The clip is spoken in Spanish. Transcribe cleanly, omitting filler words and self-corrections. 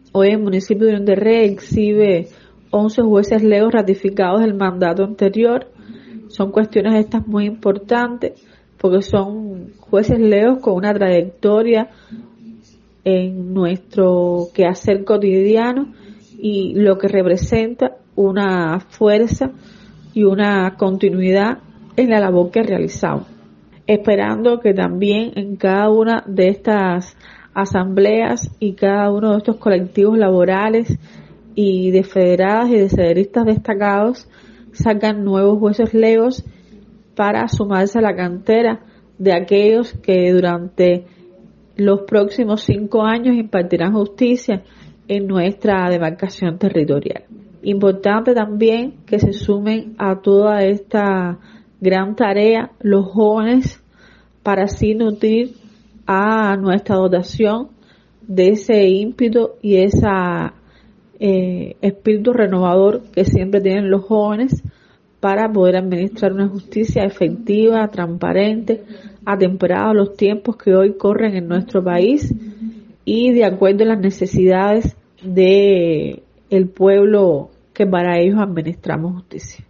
Hoy el municipio de Unión de Rey exhibe 11 jueces leos ratificados del mandato anterior. Son cuestiones estas muy importantes porque son jueces leos con una trayectoria en nuestro quehacer cotidiano y lo que representa una fuerza y una continuidad en la labor que realizamos. Esperando que también en cada una de estas asambleas y cada uno de estos colectivos laborales y de federadas y de cederistas destacados salgan nuevos jueces leos para sumarse a la cantera de aquellos que durante los próximos 5 años impartirán justicia en nuestra demarcación territorial. Importante también que se sumen a toda esta gran tarea los jóvenes para así nutrir a nuestra dotación de ese ímpetu y ese espíritu renovador que siempre tienen los jóvenes para poder administrar una justicia efectiva, transparente, atemperada a los tiempos que hoy corren en nuestro país y de acuerdo a las necesidades de el pueblo que para ellos administramos justicia.